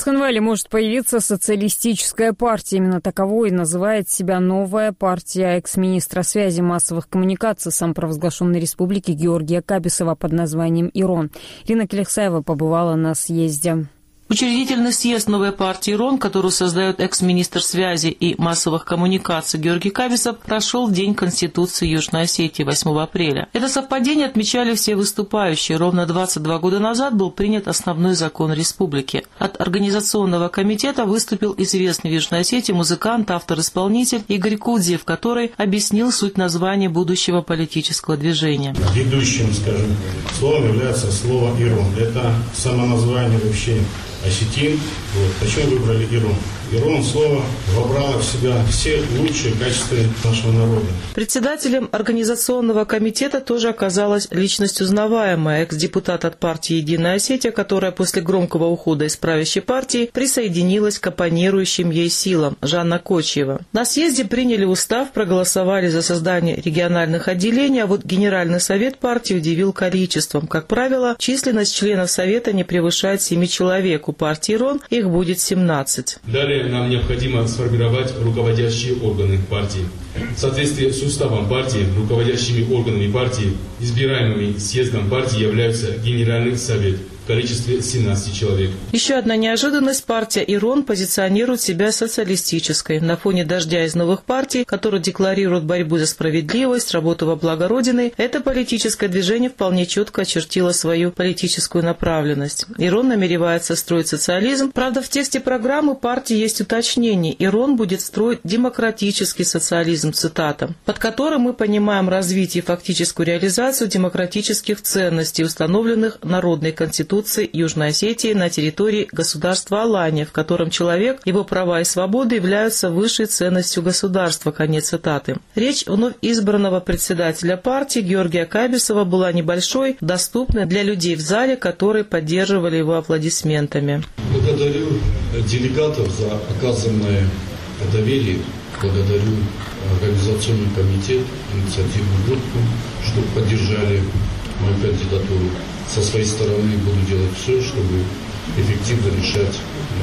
В Цхинвале может появиться социалистическая партия. Именно таковой называет себя новая партия экс-министра связи массовых коммуникаций самопровозглашенной республики Георгия Кабисова под названием «ИРОН». Ирина Келехсаева побывала на съезде. Учредительный съезд новой партии ИРОН, которую создает экс-министр связи и массовых коммуникаций Георгий Кабисов, прошел в День Конституции Южной Осетии 8 апреля. Это совпадение отмечали все выступающие. Ровно 22 года назад был принят основной закон республики. От организационного комитета выступил известный в Южной Осетии музыкант, автор-исполнитель Игорь Кудзиев, который объяснил суть названия будущего политического движения. Ведущим, скажем, словом является слово «ИРОН». Это самоназвание вообще осетин. Почему выбрали ИРОН? ИРОН слово вобрало в себя все лучшие качества нашего народа. Председателем организационного комитета тоже оказалась личность узнаваемая, экс-депутат от партии «Единая Осетия», которая после громкого ухода из правящей партии присоединилась к оппонирующим ей силам, Жанна Кочьева. На съезде приняли устав, проголосовали за создание региональных отделений, а вот Генеральный совет партии удивил количеством. Как правило, численность членов совета не превышает 7 человек. У партии ИРОН их будет 17. Далее нам необходимо сформировать руководящие органы партии. В соответствии с уставом партии, руководящими органами партии, избираемыми съездом партии являются Генеральный совет в количестве 17 человек. Еще одна неожиданность. Партия ИРОН позиционирует себя социалистической. На фоне дождя из новых партий, которые декларируют борьбу за справедливость, работу во благо Родины, это политическое движение вполне четко очертило свою политическую направленность. ИРОН намеревается строить социализм. Правда, в тексте программы партии есть уточнение. ИРОН будет строить демократический социализм, цитата, под которым мы понимаем развитие и фактическую реализацию демократических ценностей, установленных Народной Конституцией Южной Осетии на территории государства Алания, в котором человек, его права и свободы являются высшей ценностью государства. Конец цитаты. Речь вновь избранного председателя партии Георгия Кабисова была небольшой, доступной для людей в зале, которые поддерживали его аплодисментами. Благодарю делегатов за оказанное доверие. Благодарю организационный комитет, инициативную группу, что поддержали мою кандидатуру. Со своей стороны буду делать все, чтобы эффективно решать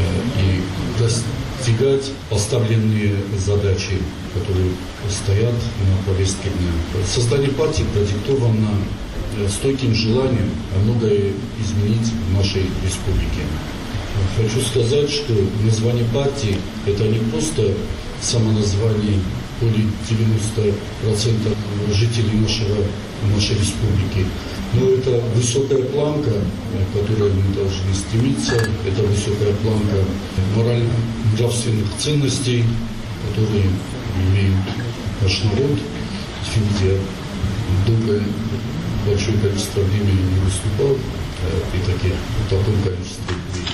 и достигать поставленные задачи, которые стоят на повестке дня. Создание партии продиктовано стойким желанием многое изменить в нашей республике. Хочу сказать, что название партии – это не просто самоназвание более 90% жителей нашей республики. Но это высокая планка, к которой мы должны стремиться. Это высокая планка морально-нравственных ценностей, которые имеют наш народ. Видя долгое, большое количество времени не выступал в таком количестве.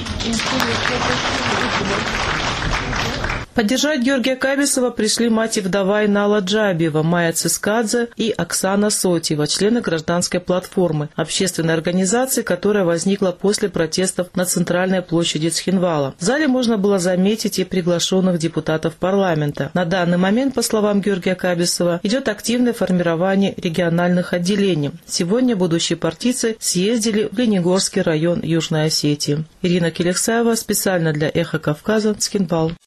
Поддержать Георгия Кабисова пришли мать и вдова Инала Джабиева, Майя Цискадзе и Оксана Сотьева, члены гражданской платформы, общественной организации, которая возникла после протестов на центральной площади Цхинвала. В зале можно было заметить и приглашенных депутатов парламента. На данный момент, по словам Георгия Кабисова, идет активное формирование региональных отделений. Сегодня будущие партийцы съездили в Ленигорский район Южной Осетии. Ирина Келехсаева специально для «Эхо Кавказа», Цхинвал.